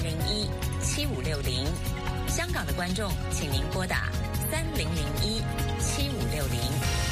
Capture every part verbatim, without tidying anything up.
零一七五六零。香港的观众，请您拨打三零零一七五六零。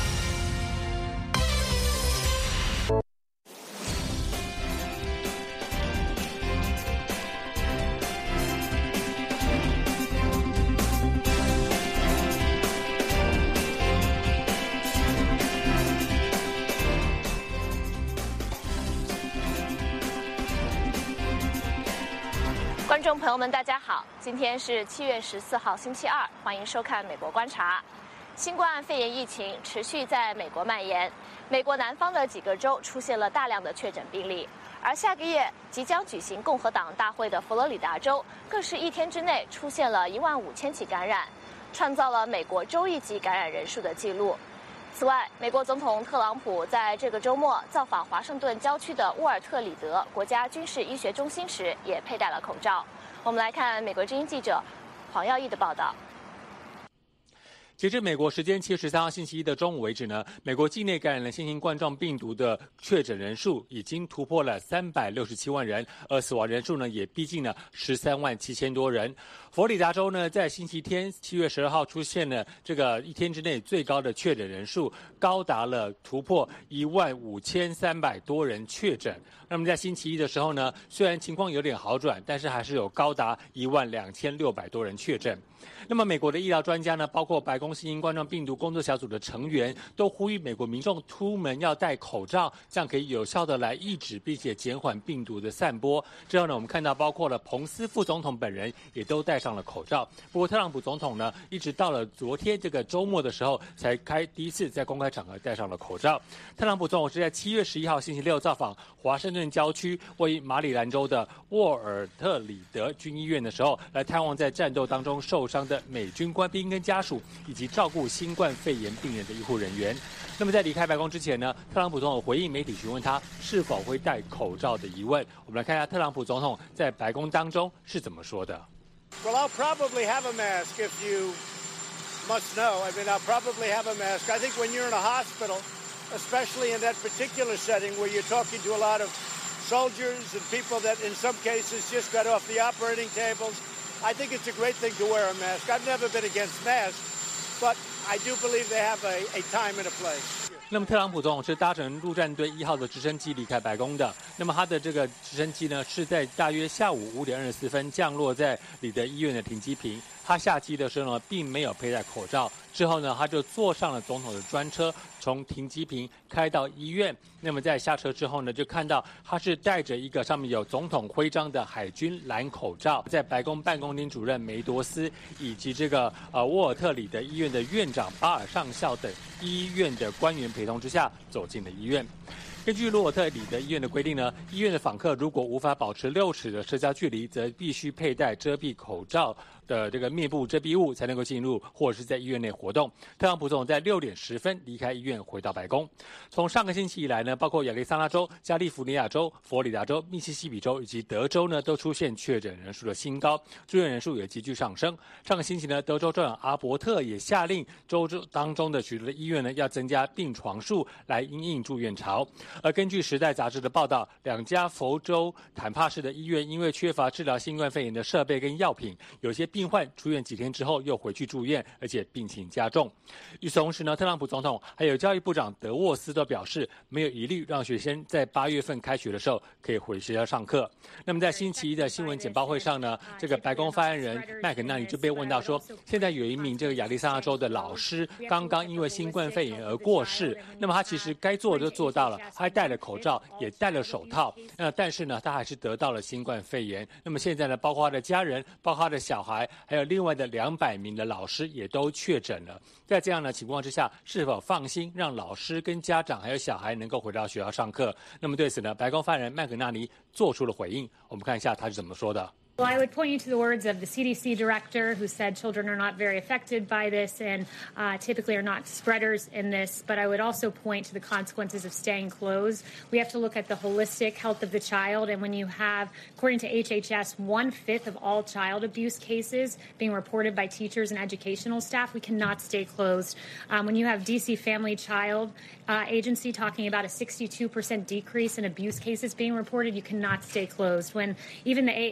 观众朋友们，大家好，今天是七月十四号，星期二，欢迎收看《美国观察》。新冠肺炎疫情持续在美国蔓延，美国南方的几个州出现了大量的确诊病例，而下个月即将举行共和党大会的佛罗里达州，更是一天之内出现了一万五千起感染，创造了美国州一级感染人数的记录。此外，美国总统特朗普在这个周末造访华盛顿郊区的沃尔特里德国家军事医学中心时，也佩戴了口罩。我们来看美国之音记者黄耀义的报道。 截至美国时间七月十三号星期一的中午为止呢，美国境内感染了新型冠状病毒的确诊人数已经突破了三百六十七万人，而死亡人数呢也逼近了十三万七千多人。佛罗里达州呢，在星期天七月十二号出现了这个一天之内最高的确诊人数，高达了突破一万五千三百多人确诊。那么在星期一的时候呢，虽然情况有点好转，但是还是有高达一万两千六百多人确诊。那么美国的医疗专家呢，包括白宫新型冠状病毒工作小组的成员，都呼吁美国民众出门要戴口罩，这样可以有效的来抑制并且减缓病毒的散播。之后呢，我们看到包括了彭斯副总统本人也都戴上了口罩。不过特朗普总统呢，一直到了昨天这个周末的时候，才开第一次在公开场合戴上了口罩。特朗普总统是在七月十一号星期六造访华盛顿郊区位于马里兰州的沃尔特里德军医院的时候，来探望在战斗当中受伤的美军官兵跟家属，以及照顾新冠肺炎病人的医护人员。那么在离开白宫之前呢，特朗普总统回应媒体询问他是否会戴口罩的疑问。我们来看一下特朗普总统在白宫当中是怎么说的。 Well, I'll probably have a mask if you must know. I mean, I'll probably have a mask. I think when you're in a hospital, especially in that particular setting where you're talking to a lot of soldiers and people that in some cases just got off the operating tables, I think it's a great thing to wear a mask. I've never been against masks, but I do believe they have a, a time and a place. 那么特朗普总统是搭乘陆战队一号的直升机离开白宫的。那么他的这个直升机呢，是在大约下午五点二十四分降落在里德医院的停机坪。他下机的时候呢，并没有佩戴口罩。之后呢，他就坐上了总统的专车，从停机坪开到医院。那么在下车之后呢，就看到他是戴着一个上面有总统徽章的海军蓝口罩，在白宫办公厅主任梅多斯以及这个呃沃尔特里德医院的院长巴尔上校等医院的官员陪同之下走进了医院。根据洛尔特里德医院的规定呢，医院的访客如果无法保持六尺的社交距离，则必须佩戴遮蔽口罩的这个面部遮蔽物才能够进入或者是在医院内活动。特朗普总统在六点十分离开医院回到白宫。从上个星期以来呢，包括亚利桑那州、加利福尼亚州、佛罗里达州、密西西比州以及德州呢，都出现确诊人数的新高，住院人数也急剧上升。上个星期呢，德州州长阿伯特也下令州当中的许多的医院呢，要增加病床数来因应住院潮。而根据《时代》杂志的报道，两家佛州坦帕市的医院因为缺乏治疗新冠肺炎的设备跟药品，有些病患出院几天之后又回去住院，而且病情加重。与此同时呢，特朗普总统还有教育部长德沃斯都表示，没有疑虑让学生在八月份开学的时候可以回学校上课。那么在星期一的新闻简报会上呢，这个白宫发言人麦肯纳尼就被问到说，现在有一名这个亚利桑那州的老师刚刚因为新冠肺炎而过世，那么他其实该做的就做到了，他还戴了口罩，也戴了手套，呃，但是呢，他还是得到了新冠肺炎。那么现在呢，包括他的家人，包括他的小孩，还有另外的两百名的老师也都确诊了。在这样的情况之下，是否放心让老师跟家长还有小孩能够回到学校上课？那么对此呢，白宫发言人麦肯纳尼做出了回应，我们看一下他是怎么说的。 Well, I would point you to the words of the C D C director who said children are not very affected by this and uh, typically are not spreaders in this. But I would also point to the consequences of staying closed. We have to look at the holistic health of the child. And when you have, according to H H S, one-fifth of all child abuse cases being reported by teachers and educational staff, we cannot stay closed. Um, when you have D C Family Child uh, Agency talking about a sixty-two percent decrease in abuse cases being reported, you cannot stay closed. When even the A A P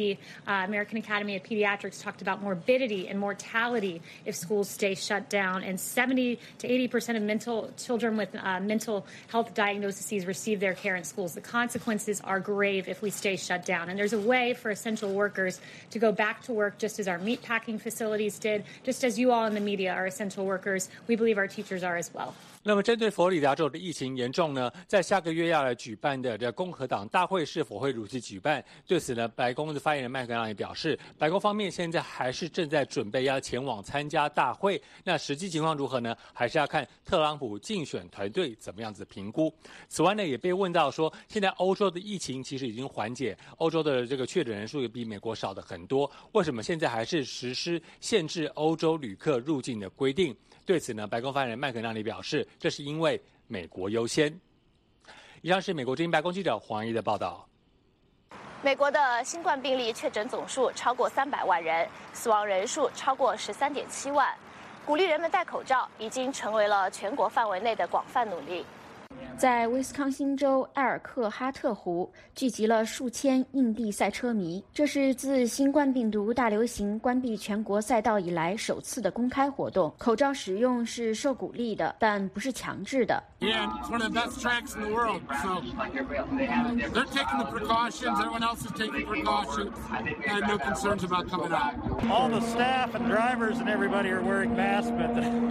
the uh, American Academy of Pediatrics talked about morbidity and mortality if schools stay shut down, and seventy to eighty percent of mental children with uh, mental health diagnoses receive their care in schools. The consequences are grave if we stay shut down, and there's a way for essential workers to go back to work just as our meatpacking facilities did, just as you all in the media are essential workers. We believe our teachers are as well. 那么，针对佛罗里达州的疫情严重呢，在下个月要来举办的这共和党大会是否会如期举办？对此呢，白宫的发言人麦克纳也表示，白宫方面现在还是正在准备要前往参加大会。那实际情况如何呢？还是要看特朗普竞选团队怎么样子评估。此外呢，也被问到说，现在欧洲的疫情其实已经缓解，欧洲的这个确诊人数也比美国少的很多，为什么现在还是实施限制欧洲旅客入境的规定？对此呢，白宫发言人麦克纳里表示，这是因为美国优先。以上是美国之音白宫记者黄怡的报道。 美国的新冠病例确诊总数超过三百万人，死亡人数超过十三点七万。鼓励人们戴口罩已经成为了全国范围内的广泛努力。 在威斯康星州埃尔克哈特湖聚集了数千印地赛车迷，这是自新冠病毒大流行关闭全国赛道以来首次的公开活动。口罩使用是受鼓励的，但不是强制的。 Yeah, it's one of the best tracks in the world. So they're taking the precautions. Everyone else is taking precautions. I have no concerns about coming out. All the staff and drivers and everybody are wearing masks, but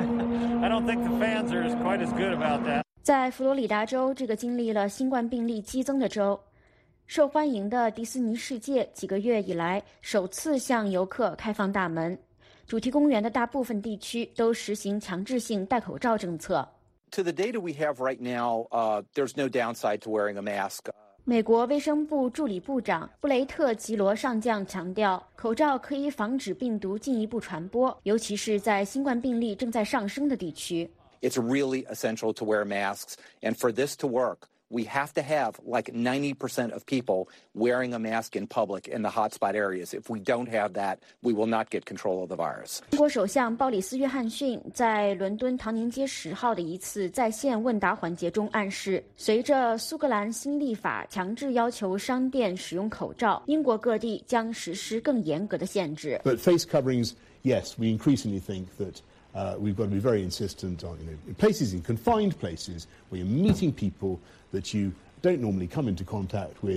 I don't think the fans are quite as good about that. 在佛罗里达州这个经历了新冠病例激增的州，受欢迎的迪士尼世界几个月以来首次向游客开放大门，主题公园的大部分地区都实行强制性戴口罩政策。 To the data we have right now, uh, there's no downside to wearing a mask. 美国卫生部助理部长布雷特·吉罗上将强调，口罩可以防止病毒进一步传播，尤其是在新冠病例正在上升的地区。 It's really essential to wear masks, and for this to work, we have to have like ninety percent of people wearing a mask in public in the hotspot areas. If we don't have that, we will not get control of the virus. 英国首相鲍里斯·约翰逊在伦敦唐宁街十号的一次在线问答环节中暗示，随着苏格兰新立法强制要求商店使用口罩，英国各地将实施更严格的限制。 But face coverings, yes, we increasingly think that Uh, we've got to be very insistent on, you know, in places, in confined places, where you're meeting people that you don't normally come into contact with,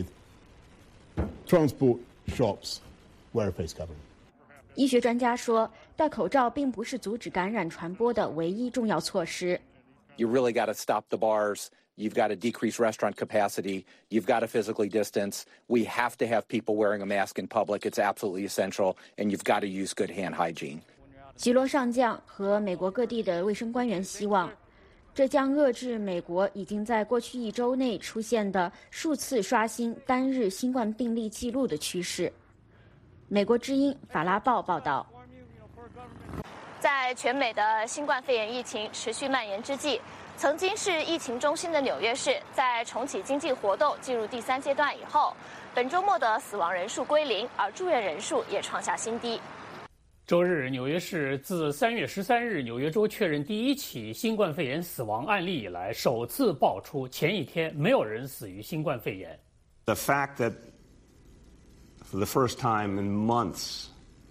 transport, shops, wear a face covering. 医学专家说，戴口罩并不是阻止感染传播的唯一重要措施。 You really got to stop the bars. You've got to decrease restaurant capacity. You've got to physically distance. We have to have people wearing a mask in public. It's absolutely essential. And you've got to use good hand hygiene. 吉罗上将和美国各地的卫生官员希望，这将遏制美国已经在过去一周内出现的数次刷新单日新冠病例记录的趋势。美国之音法拉报报道。 在全美的新冠肺炎疫情持续蔓延之际，曾经是疫情中心的纽约市，在重启经济活动进入第三阶段以后，本周末的死亡人数归零，而住院人数也创下新低。 周日，纽约市自三月十三日纽约州确认第一起新冠肺炎死亡案例以来，首次爆出前一天没有人死于新冠肺炎。 The fact that for the first time in months,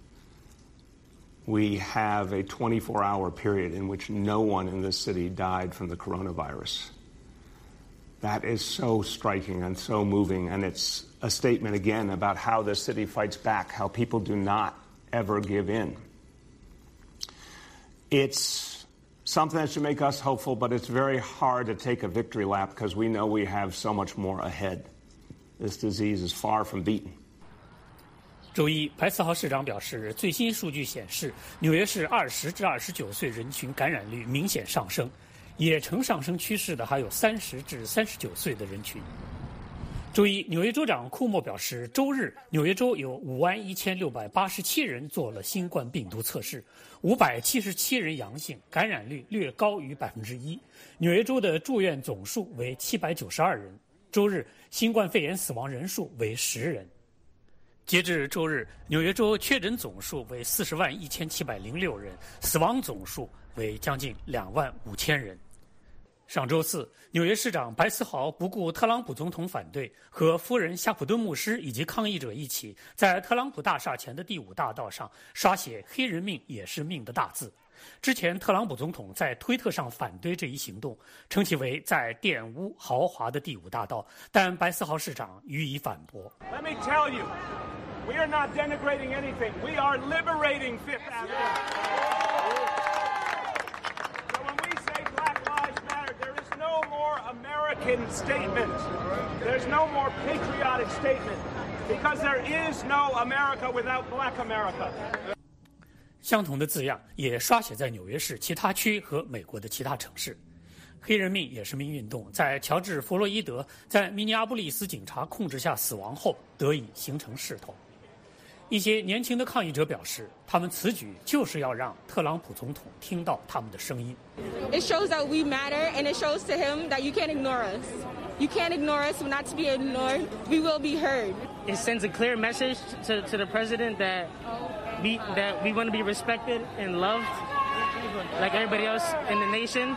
we have a twenty-four hour period in which no one in this city died from the coronavirus. That is so striking and so moving, and it's a statement again about how the city fights back, how people do not ever give in. It's something that should make us hopeful, but it's very hard to take a victory lap because we know we have so much more ahead. This disease is far from beaten. 周一，白思豪市长表示，最新数据显示，纽约市二十至二十九岁人群感染率明显上升，也呈上升趋势的还有三十至三十九岁的人群。周一，纽约州长库莫表示，周日纽约州有五万一千六百八十七人做了新冠病毒测试，五百七十七人阳性，感染率略高于百分之一。纽约州的住院总数为七百九十二人。周日，新冠肺炎死亡人数为十人。截至周日，纽约州确诊总数为四十万一千七百零六人，死亡总数为将近两万五千人。 上周四，纽约市长白思豪不顾特朗普总统反对，和夫人夏普顿牧师以及抗议者一起，在特朗普大厦前的第五大道上刷写“黑人命也是命”的大字。之前，特朗普总统在推特上反对这一行动，称其为在玷污豪华的第五大道，但白思豪市长予以反驳。 Let me tell you, we are not denigrating anything. We are liberating Fifth Avenue.So when we say Black Lives Matter, there is no more American statement. There's no more patriotic statement because there is no America without Black America. 相同的字样也刷写在纽约市其他区和美国的其他城市。黑人命也是命运动在乔治·弗洛伊德在明尼阿布利斯警察控制下死亡后得以形成势头。一些年轻的抗议者表示，他们此举就是要让特朗普总统听到他们的声音。 It shows that we matter, and it shows to him that you can't ignore us. You can't ignore us. We're not to be ignored. We will be heard. It sends a clear message to, to the president that we that we want to be respected and loved, like everybody else in the nation,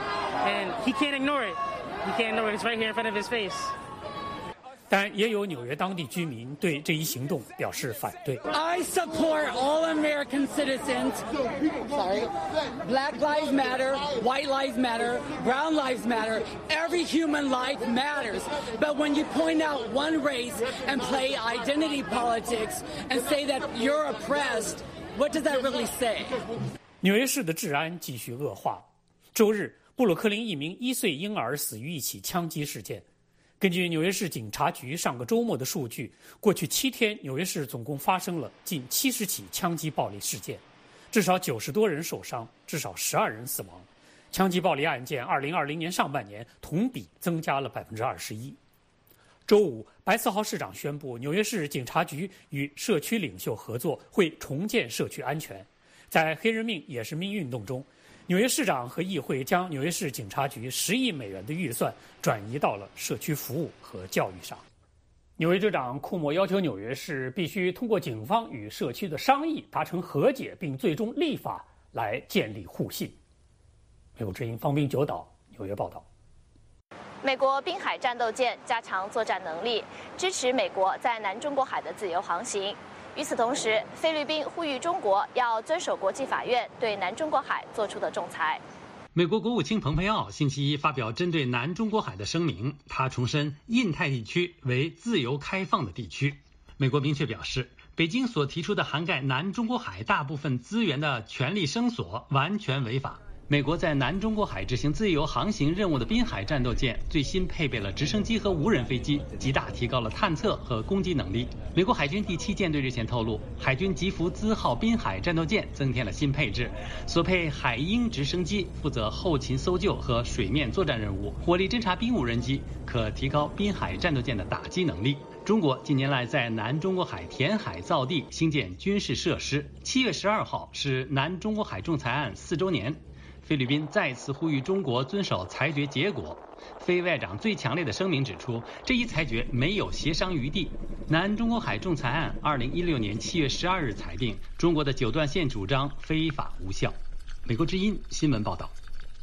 and he can't ignore it. He can't ignore it. It's right here in front of his face. 但也有纽约当地居民对这一行动表示反对。 I support all American citizens. Sorry, Black lives matter, white lives matter, brown lives matter. Every human life matters. But when you point out one race and play identity politics and say that you're oppressed, what does that really say? 纽约市的治安继续恶化。周日，布鲁克林一名一岁婴儿死于一起枪击事件。根据纽约市警察局上个周末的数据，过去七天，纽约市总共发生了近七十起枪击暴力事件，至少九十多人受伤，至少十二人死亡。枪击暴力案件，二零二零年上半年同比增加了百分之二十一。周五，白思豪市长宣布，纽约市警察局与社区领袖合作，会重建社区安全。在黑人命也是命运动中，纽约市长和议会将纽约市警察局十亿美元的预算转移到了社区服务和教育上。纽约州长库莫要求纽约市必须通过警方与社区的商议达成和解，并最终立法来建立互信。美国之音方斌九岛纽约报道。 美国滨海战斗舰加强作战能力，支持美国在南中国海的自由航行。与此同时，菲律宾呼吁中国要遵守国际法院对南中国海作出的仲裁。 美国国务卿蓬佩奥星期一发表针对南中国海的声明，他重申印太地区为自由开放的地区。美国明确表示，北京所提出的涵盖南中国海大部分资源的权利声索完全违法。美国在南中国海执行自由航行任务的滨海战斗舰最新配备了直升机和无人飞机，极大提高了探测和攻击能力。美国海军第七舰队日前透露，海军吉福兹号滨海战斗舰增添了新配置，所配海鹰直升机负责后勤搜救和水面作战任务，火力侦察兵无人机可提高滨海战斗舰的打击能力。中国近年来在南中国海填海造地，兴建军事设施。七月十二号是南中国海仲裁案四周年。菲律宾再次呼吁中国遵守裁决结果。菲外长最强烈的声明指出，这一裁决没有协商余地。南中国海仲裁案二零一六年七月十二日裁定，中国的九段线主张非法无效。美国之音新闻报道。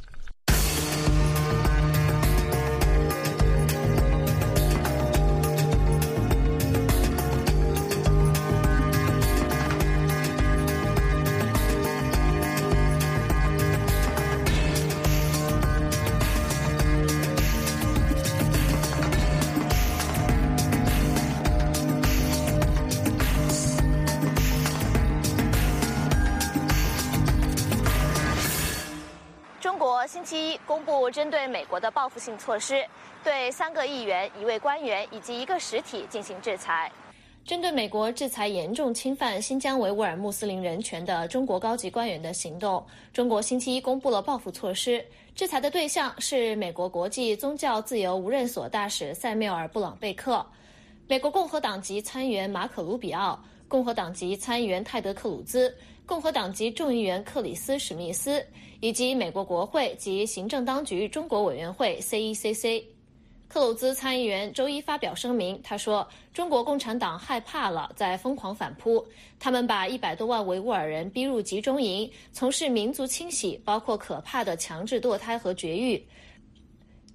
星期一公布针对美国的报复性措施，对三个议员、一位官员以及一个实体进行制裁。针对美国制裁严重侵犯新疆维吾尔穆斯林人权的中国高级官员的行动，中国星期一公布了报复措施。制裁的对象是美国国际宗教自由无任所大使塞缪尔·布朗贝克、美国共和党籍参议员马可·卢比奥、共和党籍参议员泰德·克鲁兹、共和党籍众议员克里斯·史密斯，以及美国国会及行政当局中国委员会 C E C C。 克鲁兹参议员周一发表声明，他说中国共产党害怕了，在疯狂反扑，他们把一百多万维吾尔人逼入集中营，从事民族清洗，包括可怕的强制堕胎和绝育。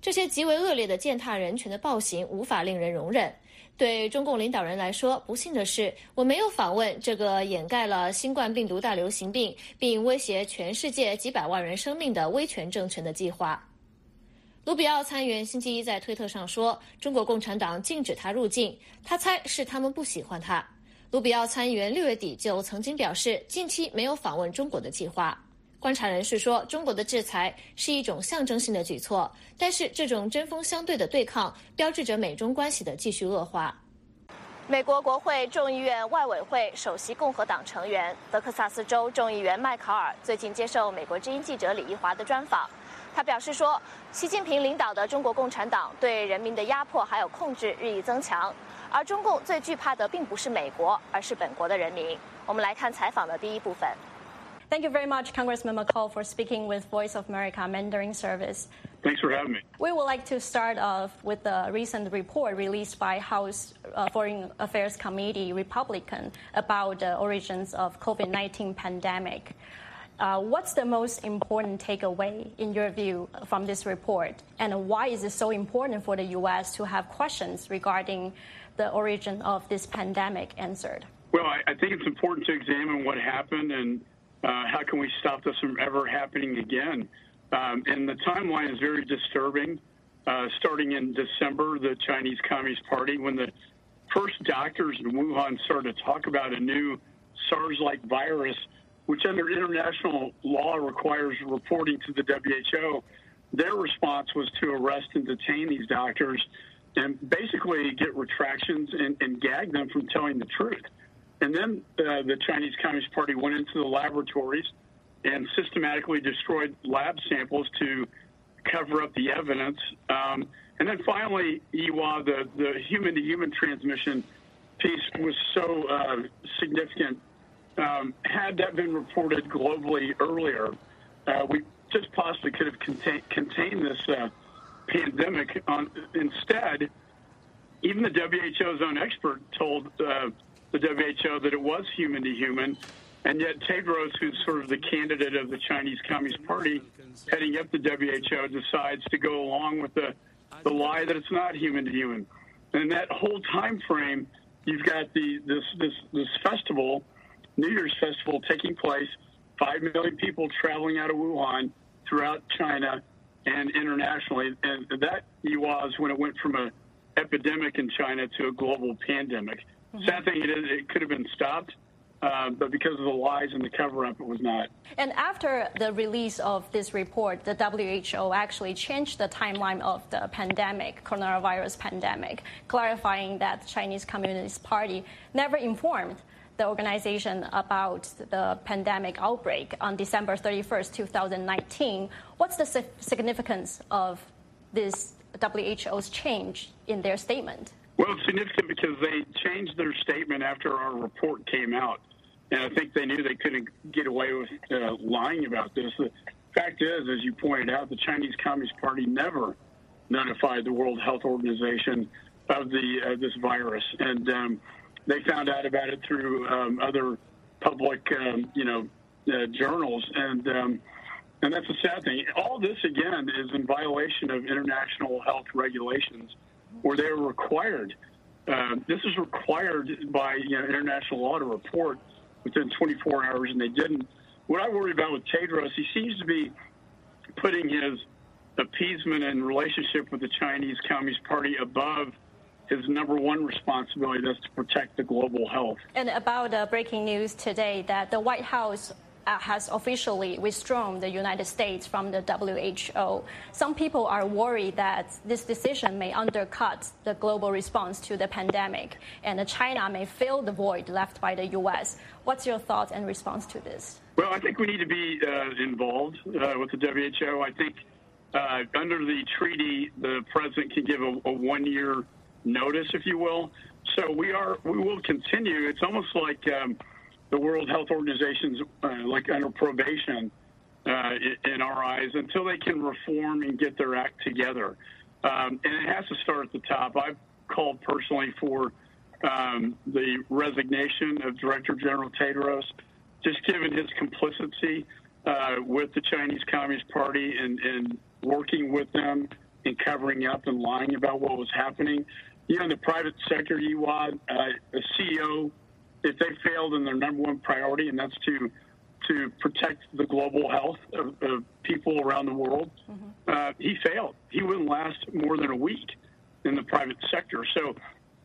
这些极为恶劣的践踏人权的暴行无法令人容忍。对中共领导人来说，不幸的是，我没有访问这个掩盖了新冠病毒大流行病并威胁全世界几百万人生命的威权政权的计划。卢比奥参议员星期一在推特上说，中国共产党禁止他入境，他猜是他们不喜欢他。卢比奥参议员六月底就曾经表示，近期没有访问中国的计划。观察人士说，中国的制裁是一种象征性的举措，但是这种针锋相对的对抗标志着美中关系的继续恶化。美国国会众议院外委会首席共和党成员、德克萨斯州众议员麦考尔最近接受美国之音记者李一华的专访，他表示说，习近平领导的中国共产党对人民的压迫还有控制日益增强，而中共最惧怕的并不是美国，而是本国的人民。我们来看采访的第一部分。 Thank you very much, Congressman McCall, for speaking with Voice of America Mandarin Service. Thanks for having me. We would like to start off with the recent report released by House uh, Foreign Affairs Committee Republican about the origins of COVID nineteen pandemic. Uh, what's the most important takeaway, in your view, from this report? And why is it so important for the U S to have questions regarding the origin of this pandemic answered? Well, I, I think it's important to examine what happened and Uh, how can we stop this from ever happening again? Um, and the timeline is very disturbing. Uh, starting in December, the Chinese Communist Party, when the first doctors in Wuhan started to talk about a new SARS-like virus, which under international law requires reporting to the W H O, their response was to arrest and detain these doctors and basically get retractions and, and gag them from telling the truth. And then uh, the Chinese Communist Party went into the laboratories and systematically destroyed lab samples to cover up the evidence. Um, and then finally, Yiwa, the, the human-to-human transmission piece was so uh, significant. Um, had that been reported globally earlier, uh, we just possibly could have contain, contained this uh, pandemic. On, instead, even the W H O's own expert told uh, the W H O that it was human to human, and yet Tedros, who's sort of the candidate of the Chinese Communist Party heading up the W H O, decides to go along with the, the lie that it's not human to human. And that whole time frame, you've got the this this this festival, New Year's festival, taking place, five million people traveling out of Wuhan throughout China and internationally, and that was when it went from an epidemic in China to a global pandemic. Mm-hmm. Sad thing, it, is, it could have been stopped, uh, but because of the lies and the cover-up, it was not. And after the release of this report, the W H O actually changed the timeline of the pandemic, coronavirus pandemic, clarifying that the Chinese Communist Party never informed the organization about the pandemic outbreak on December thirty-first, two thousand nineteen. What's the significance of this W H O's change in their statement? Well, it's significant because they changed their statement after our report came out. And I think they knew they couldn't get away with uh, lying about this. The fact is, as you pointed out, the Chinese Communist Party never notified the World Health Organization of the uh, this virus. And um, they found out about it through um, other public, um, you know, uh, journals. And um, and that's a sad thing. All this, again, is in violation of international health regulations, where they were required. Uh, this is required by you know, international law to report within twenty-four hours, and they didn't. What I worry about with Tedros, he seems to be putting his appeasement and relationship with the Chinese Communist Party above his number one responsibility, that's to protect the global health. And about uh, breaking news today that the White House Uh, has officially withdrawn the United States from the W H O. Some people are worried that this decision may undercut the global response to the pandemic, and uh, China may fill the void left by the U S. What's your thoughts and response to this? Well, I think we need to be uh, involved uh, with the W H O. I think uh, under the treaty, the president can give a, a one-year notice, if you will. So we are, we will continue. It's almost like um, the World Health Organization's uh, like under probation uh, in our eyes until they can reform and get their act together. Um, and it has to start at the top. I've called personally for um, the resignation of Director General Tedros, just given his complicity uh, with the Chinese Communist Party and, and working with them in covering up and lying about what was happening. You know, in the private sector, Yiwad, uh, a C E O, if they failed in their number one priority, and that's to to protect the global health of, of people around the world, mm-hmm. uh, he failed. He wouldn't last more than a week in the private sector. So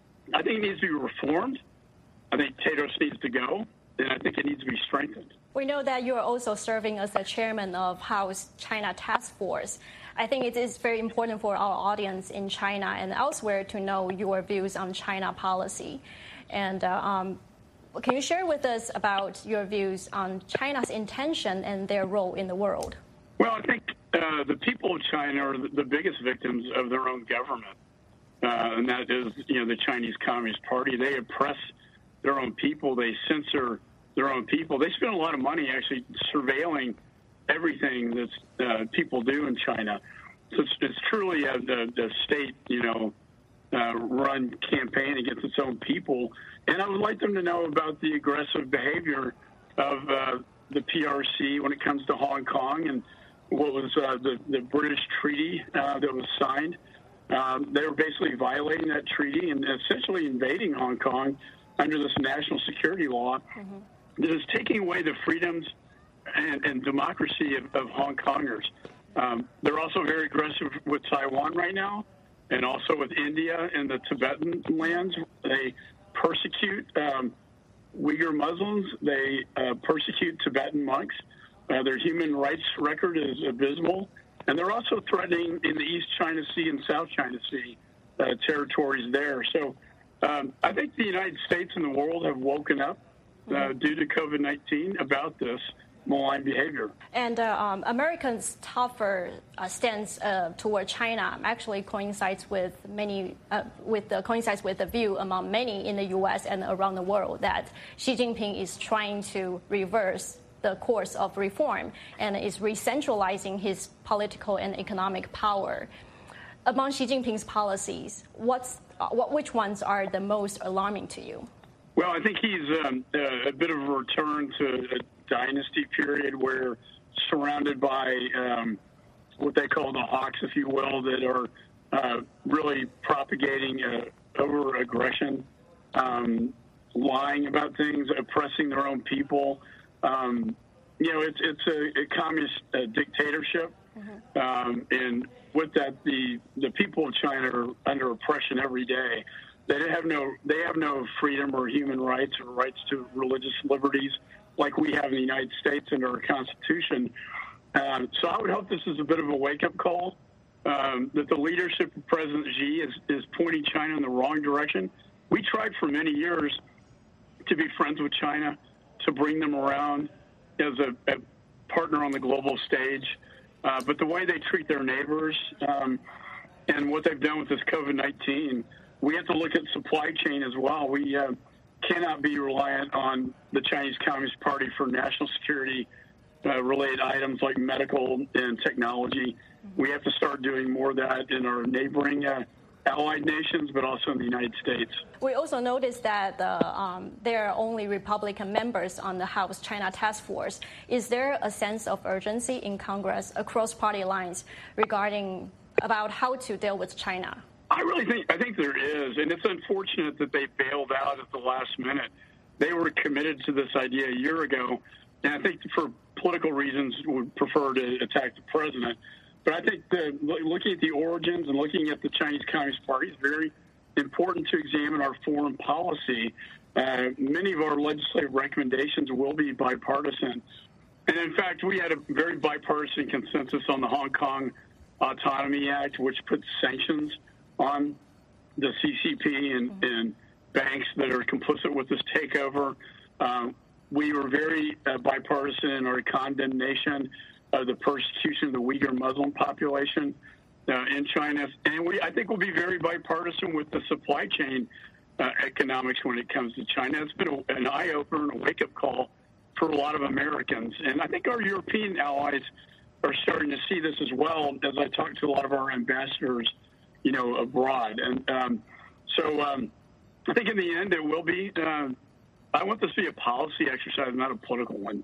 I think it needs to be reformed. I think Tedros needs to go, and I think it needs to be strengthened. We know that you are also serving as the chairman of House China Task Force. I think it is very important for our audience in China and elsewhere to know your views on China policy. And uh, um, can you share with us about your views on China's intention and their role in the world? Well, I think uh, the people of China are the biggest victims of their own government, uh, and that is, you know, the Chinese Communist Party. They oppress their own people. They censor their own people. They spend a lot of money actually surveilling everything that uh, people do in China. So it's, it's truly a, a, a state, you know, uh, run campaign against its own people. And I would like them to know about the aggressive behavior of uh, the P R C when it comes to Hong Kong and what was uh, the, the British treaty uh, that was signed. Um, they were basically violating that treaty and essentially invading Hong Kong under this national security law mm-hmm. that is taking away the freedoms and, and democracy of, of Hong Kongers. Um, they're also very aggressive with Taiwan right now, and also with India and the Tibetan lands. They persecute um, Uyghur Muslims. They uh, persecute Tibetan monks. Uh, their human rights record is abysmal. And they're also threatening in the East China Sea and South China Sea uh, territories there. So um, I think the United States and the world have woken up uh, mm-hmm. due to COVID nineteen about this malign behavior. And uh, um, Americans' tougher uh, stance uh, toward China actually coincides with many, uh, with the coincides with the view among many in the U S and around the world that Xi Jinping is trying to reverse the course of reform and is re-centralizing his political and economic power. Among Xi Jinping's policies, what's uh, what, which ones are the most alarming to you? Well, I think he's um, a, a bit of a return to a dynasty period where surrounded by um, what they call the hawks, if you will, that are uh, really propagating uh, over-aggression, um, lying about things, oppressing their own people. Um, you know, it's it's a, a communist uh, dictatorship, mm-hmm. um, and with that, the the people of China are under oppression every day. They have no they have no freedom or human rights or rights to religious liberties like we have in the United States under our Constitution. Um, so I would hope this is a bit of a wake-up call, um, that the leadership of President Xi is, is pointing China in the wrong direction. We tried for many years to be friends with China, to bring them around as a, a partner on the global stage. Uh, but the way they treat their neighbors um, and what they've done with this COVID nineteen, we have to look at supply chain as well. We uh, cannot be reliant on the Chinese Communist Party for national security uh, related items like medical and technology. Mm-hmm. We have to start doing more of that in our neighboring uh, allied nations, but also in the United States. We also noticed that uh, um, there are only Republican members on the House China Task Force. Is there a sense of urgency in Congress across party lines regarding about how to deal with China? I really think I think there is, and it's unfortunate that they bailed out at the last minute. They were committed to this idea a year ago, and I think for political reasons would prefer to attack the president. But I think the, looking at the origins and looking at the Chinese Communist Party is very important to examine our foreign policy. Uh, many of our legislative recommendations will be bipartisan. And in fact, we had a very bipartisan consensus on the Hong Kong Autonomy Act, which puts sanctions on the C C P and, mm-hmm. and banks that are complicit with this takeover. Um, we were very uh, bipartisan in our condemnation of the persecution of the Uyghur Muslim population uh, in China. And we, I think we'll be very bipartisan with the supply chain uh, economics when it comes to China. It's been a, an eye-opener and a wake-up call for a lot of Americans. And I think our European allies are starting to see this as well, as I talk to a lot of our ambassadors, you know, abroad. And um, so um, I think in the end it will be, uh, I want this to be a policy exercise, not a political one.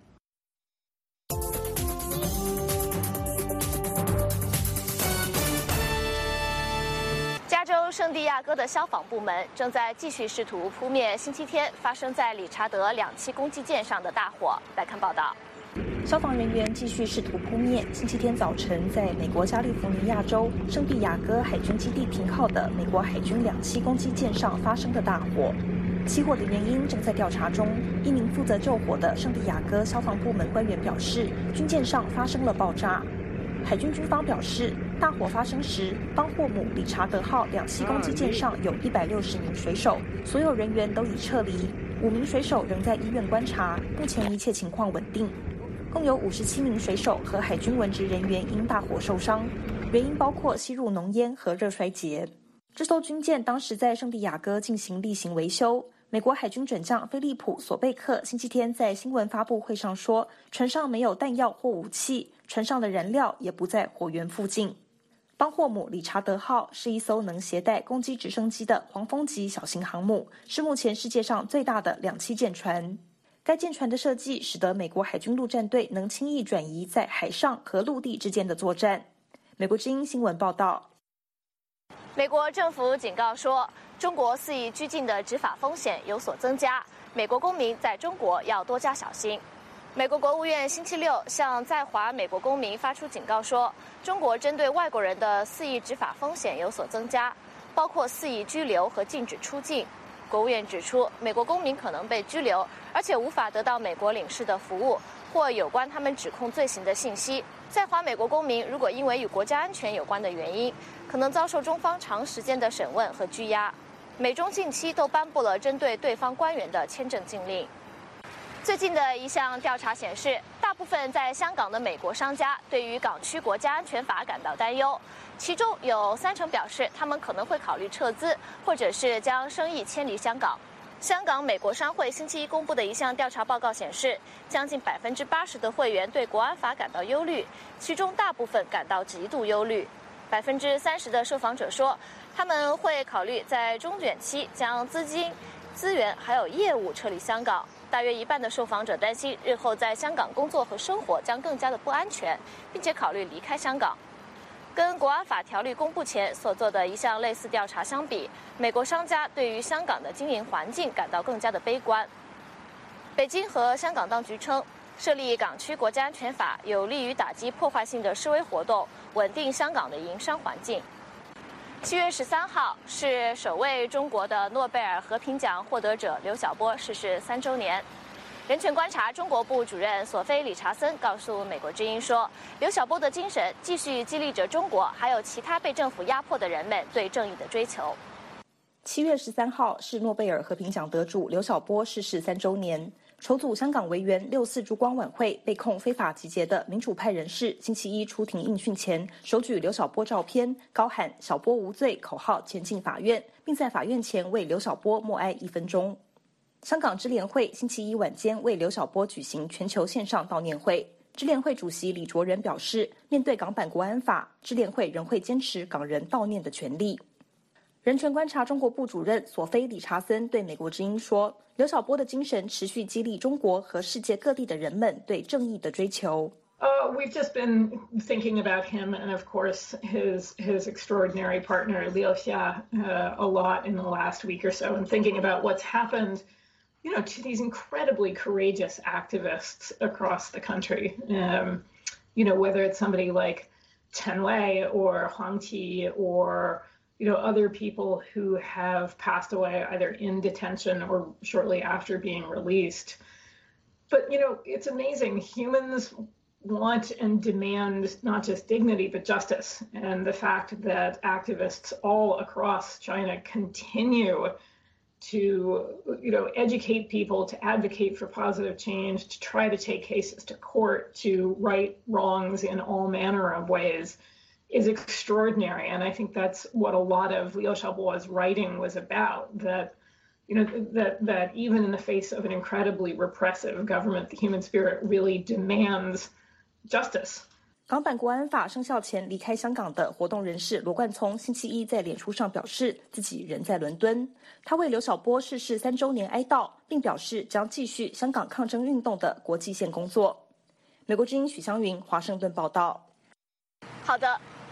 圣地亚哥的消防部门正在继续试图扑灭星期天发生在理查德两栖攻击舰上的大火。来看报道。 消防人员继续试图扑灭星期天早晨在美国加利福尼亚州圣地亚哥海军基地停靠的美国海军两栖攻击舰上发生的大火。起火的原因正在调查中。一名负责救火的圣地亚哥消防部门官员表示，军舰上发生了爆炸。海军军方表示，大火发生时，邦霍姆理查德号两栖攻击舰上有一百六十名水手，所有人员都已撤离，五名水手仍在医院观察，目前一切情况稳定。共有五十七名水手和海军文职人员因大火受伤，原因包括吸入浓烟和热衰竭。这艘军舰当时在圣地亚哥进行例行维修。美国海军准将菲利普·索贝克星期天在新闻发布会上说，船上没有弹药或武器，船上的燃料也不在火源附近。邦霍姆理查德号是一艘能携带攻击直升机的黄蜂级小型航母，是目前世界上最大的两栖舰船。该舰船的设计使得美国海军陆战队能轻易转移在海上和陆地之间的作战。美国之音新闻报道。 美国政府警告说，中国肆意拘禁的执法风险有所增加，美国公民在中国要多加小心。美国国务院星期六向在华美国公民发出警告说，中国针对外国人的肆意执法风险有所增加，包括肆意拘留和禁止出境。国务院指出，美国公民可能被拘留，而且无法得到美国领事的服务或有关他们指控罪行的信息。在华美国公民如果因为与国家安全有关的原因，可能遭受中方长时间的审问和拘押。美中近期都颁布了针对对方官员的签证禁令。最近的一项调查显示，大部分在香港的美国商家对于港区国家安全法感到担忧，其中有三成表示他们可能会考虑撤资，或者是将生意迁离香港。香港美国商会星期一公布的一项调查报告显示，将近百分之八十的会员对国安法感到忧虑，其中大部分感到极度忧虑。百分之三十的受访者说，他们会考虑在中远期将资金、资源还有业务撤离香港。大约一半的受访者担心日后在香港工作和生活将更加的不安全，并且考虑离开香港。跟国安法条例公布前所做的一项类似调查相比，美国商家对于香港的经营环境感到更加的悲观。北京和香港当局称，设立港区国家安全法有利于打击破坏性的示威活动，稳定香港的营商环境。七月十三号是首位中国的诺贝尔和平奖获得者刘晓波逝世三周年。人权观察中国部主任索菲·理查森告诉美国之音说，刘晓波的精神继续激励着中国还有其他被政府压迫的人们对正义的追求。 七月十三号是诺贝尔和平奖得主刘晓波逝世三周年。筹组香港维园六四烛光晚会被控非法集结的民主派人士，星期一出庭应讯前，手举刘晓波照片，高喊“晓波无罪”口号前进法院，并在法院前为刘晓波默哀一分钟。香港支联会星期一晚间为刘晓波举行全球线上悼念会。支联会主席李卓人表示，面对港版国安法，支联会仍会坚持港人悼念的权利。人权观察中国部主任索菲·理查森对美国之音说，刘晓波的精神持续激励中国和世界各地的人们对正义的追求。 Uh, we've just been thinking about him and, of course, his his extraordinary partner, Liu Xia, uh, a lot in the last week or so, and thinking about what's happened, you know, to these incredibly courageous activists across the country. Um, you know, whether it's somebody like Chen Wei or Huang Qi or, you know, other people who have passed away either in detention or shortly after being released. But, you know, it's amazing. Humans want and demand not just dignity, but justice. And the fact that activists all across China continue to, you know, educate people, to advocate for positive change, to try to take cases to court, to right wrongs in all manner of ways is extraordinary. And I think that's what a lot of Liu Xiaobo's writing was about, that, you know, that, that even in the face of an incredibly repressive government, the human spirit really demands justice. 港版国安法生效前离开香港的活动人士罗冠聪星期一在脸书上表示，自己人在伦敦。他为刘晓波逝世三周年哀悼，并表示将继续香港抗争运动的国际线工作。美国之音许湘云华盛顿报道。 好的。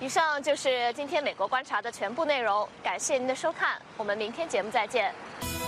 以上就是今天美国观察的全部内容，感谢您的收看，我们明天节目再见。